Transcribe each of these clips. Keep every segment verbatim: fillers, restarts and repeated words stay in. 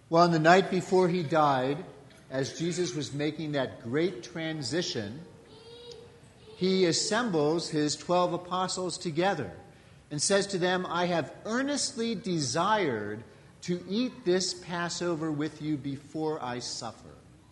Well, on the night before he died, as Jesus was making that great transition, he assembles his twelve apostles together and says to them, I have earnestly desired to eat this Passover with you before I suffer.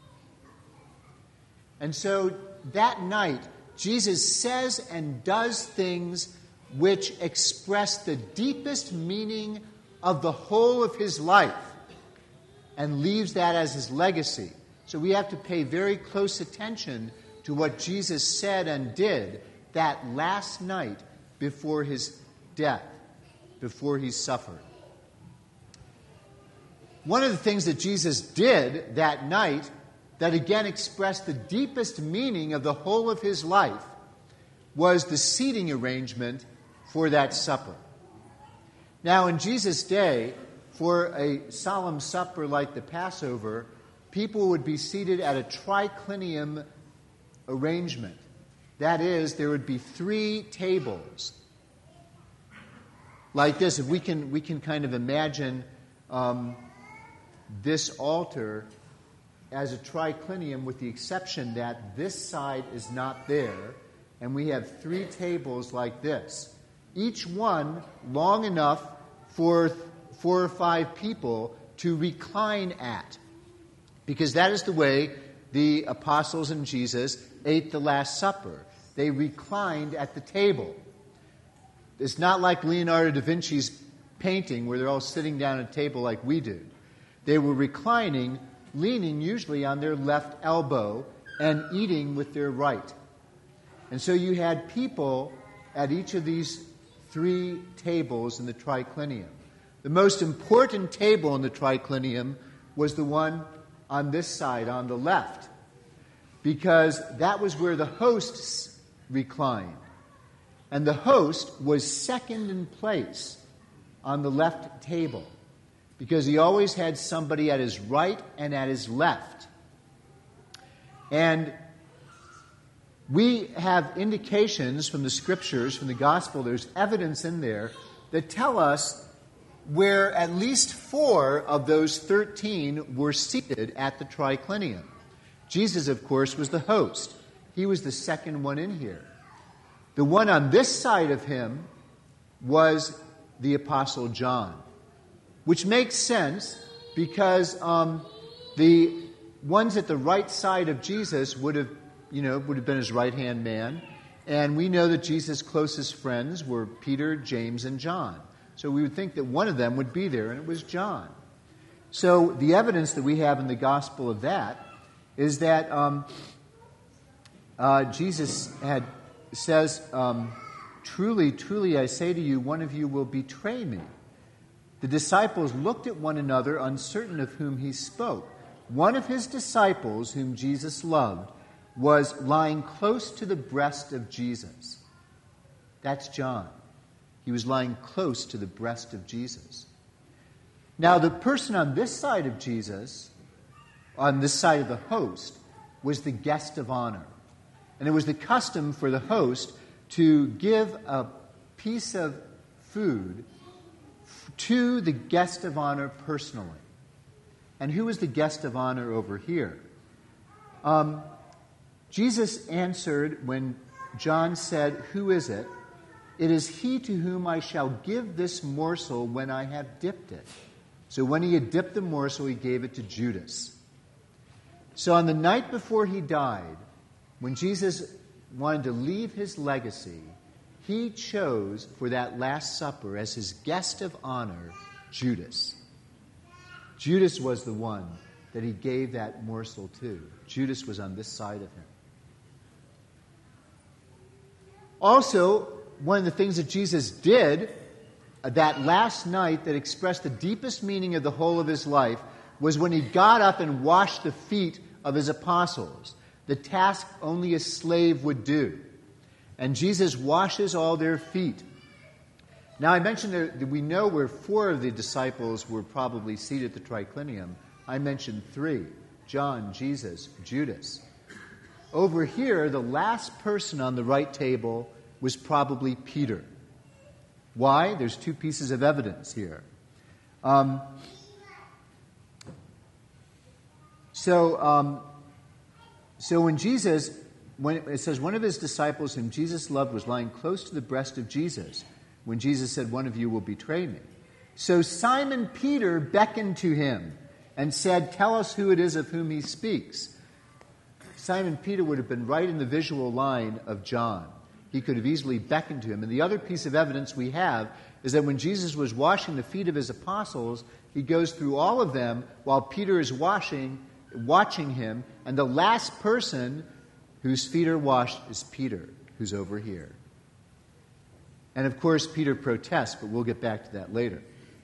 And so that night, Jesus says and does things which express the deepest meaning of the whole of his life and leaves that as his legacy. So we have to pay very close attention to what Jesus said and did that last night before his death, before he suffered. One of the things that Jesus did that night that again expressed the deepest meaning of the whole of his life was the seating arrangement for that supper. Now, in Jesus' day, for a solemn supper like the Passover, people would be seated at a triclinium arrangement. That is, there would be three tables like this. If we can, we can kind of imagine um, this altar as a triclinium, with the exception that this side is not there, and we have three tables like this, each one long enough for four or five people to recline at, because that is the way the apostles and Jesus ate the Last Supper. They reclined at the table. It's not like Leonardo da Vinci's painting where they're all sitting down at a table like we do. They were reclining, leaning usually on their left elbow and eating with their right. And so you had people at each of these three tables in the triclinium. The most important table in the triclinium was the one on this side, on the left, because that was where the hosts reclined. And the host was second in place on the left table, because he always had somebody at his right and at his left. And we have indications from the Scriptures, from the Gospel, there's evidence in there that tell us where at least four of those thirteen were seated at the triclinium. Jesus, of course, was the host. He was the second one in here. The one on this side of him was the Apostle John, which makes sense because um, the ones at the right side of Jesus would have, you know, would have been his right-hand man. And we know that Jesus' closest friends were Peter, James, and John. So we would think that one of them would be there, and it was John. So the evidence that we have in the gospel of that is that um, uh, Jesus had says, um, truly, truly, I say to you, one of you will betray me. The disciples looked at one another, uncertain of whom he spoke. One of his disciples, whom Jesus loved, was lying close to the breast of Jesus. That's John. He was lying close to the breast of Jesus. Now, the person on this side of Jesus, on this side of the host, was the guest of honor. And it was the custom for the host to give a piece of food to the guest of honor personally. And who was the guest of honor over here? Um, Jesus answered when John said, "Who is it?" "It is he to whom I shall give this morsel when I have dipped it." So when he had dipped the morsel, he gave it to Judas. So on the night before he died, when Jesus wanted to leave his legacy, he chose for that Last Supper as his guest of honor, Judas. Judas was the one that he gave that morsel to. Judas was on this side of him. Also, one of the things that Jesus did that last night that expressed the deepest meaning of the whole of his life was when he got up and washed the feet of his apostles, the task only a slave would do. And Jesus washes all their feet. Now, I mentioned that we know where four of the disciples were probably seated at the triclinium. I mentioned three: John, Jesus, Judas. Over here, the last person on the right table was probably Peter. Why? There's two pieces of evidence here. Um, So, um, so when Jesus, when it says one of his disciples whom Jesus loved was lying close to the breast of Jesus, when Jesus said, "One of you will betray me." So Simon Peter beckoned to him and said, "Tell us who it is of whom he speaks." Simon Peter would have been right in the visual line of John. He could have easily beckoned to him. And the other piece of evidence we have is that when Jesus was washing the feet of his apostles, he goes through all of them while Peter is washing, watching him. And the last person whose feet are washed is Peter, who's over here. And of course, Peter protests, but we'll get back to that later.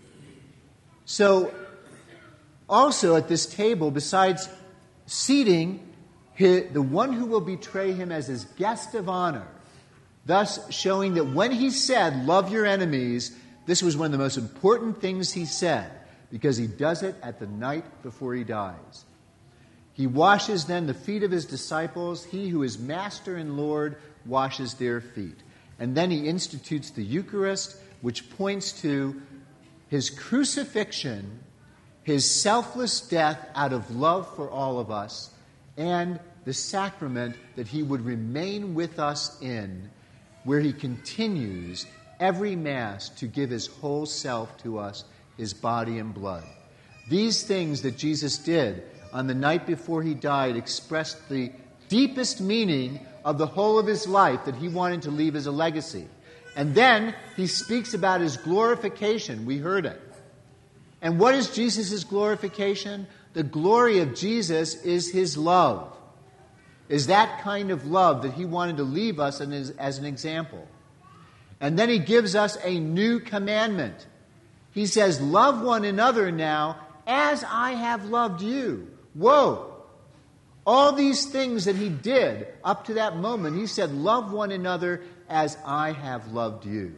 So, also at this table, besides seating the one who will betray him as his guest of honor, thus showing that when he said, "Love your enemies," this was one of the most important things he said, because he does it at the night before he dies. He washes then the feet of his disciples. He who is Master and Lord washes their feet. And then he institutes the Eucharist, which points to his crucifixion, his selfless death out of love for all of us, and the sacrament that he would remain with us in, where he continues every Mass to give his whole self to us, his body and blood. These things that Jesus did on the night before he died expressed the deepest meaning of the whole of his life that he wanted to leave as a legacy. And then he speaks about his glorification. We heard it. And what is Jesus' glorification? The glory of Jesus is his love. Is that kind of love that he wanted to leave us as an example. And then he gives us a new commandment. He says, "Love one another now as I have loved you." Whoa! All these things that he did up to that moment, he said, "Love one another as I have loved you."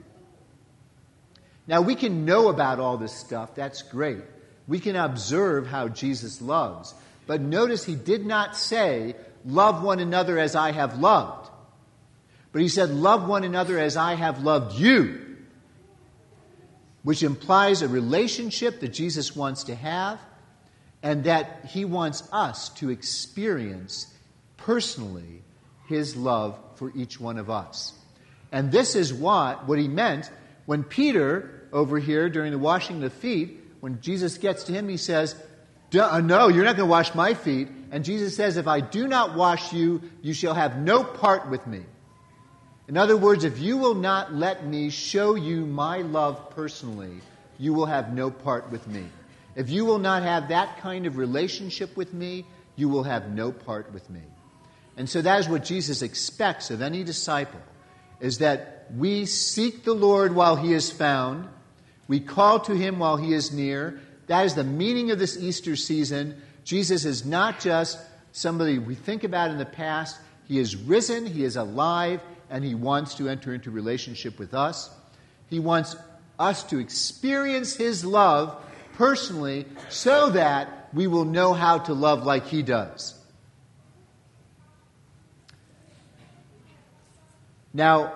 Now, we can know about all this stuff. That's great. We can observe how Jesus loves. But notice he did not say, "Love one another as I have loved." But he said, "Love one another as I have loved you," which implies a relationship that Jesus wants to have, and that he wants us to experience personally his love for each one of us. And this is what, what he meant when Peter, over here during the washing of the feet, when Jesus gets to him, he says, "No, you're not going to wash my feet." And Jesus says, "If I do not wash you, you shall have no part with me." In other words, if you will not let me show you my love personally, you will have no part with me. If you will not have that kind of relationship with me, you will have no part with me. And so that is what Jesus expects of any disciple, is that we seek the Lord while he is found. We call to him while he is near. That is the meaning of this Easter season. Jesus is not just somebody we think about in the past. He is risen, he is alive, and he wants to enter into relationship with us. He wants us to experience his love personally so that we will know how to love like he does. Now,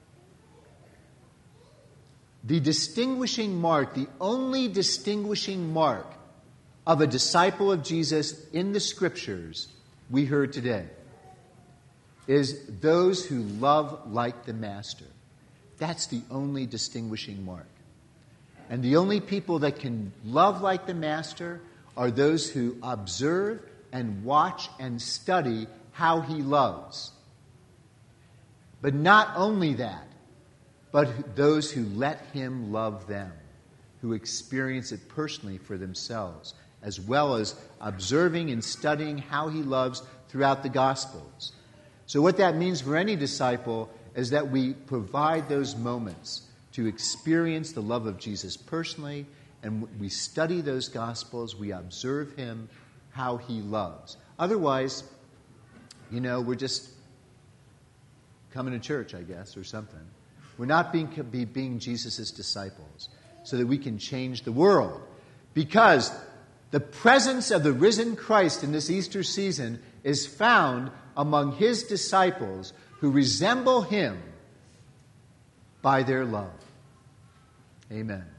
the distinguishing mark, the only distinguishing mark of a disciple of Jesus in the Scriptures we heard today is those who love like the Master. That's the only distinguishing mark. And the only people that can love like the Master are those who observe and watch and study how he loves. But not only that, but those who let him love them, who experience it personally for themselves, as well as observing and studying how he loves throughout the Gospels. So what that means for any disciple is that we provide those moments to experience the love of Jesus personally, and we study those Gospels, we observe him, how he loves. Otherwise, you know, we're just coming to church, I guess, or something. We're not being, be, being Jesus' disciples so that we can change the world. Because the presence of the risen Christ in this Easter season is found among his disciples who resemble him by their love. Amen.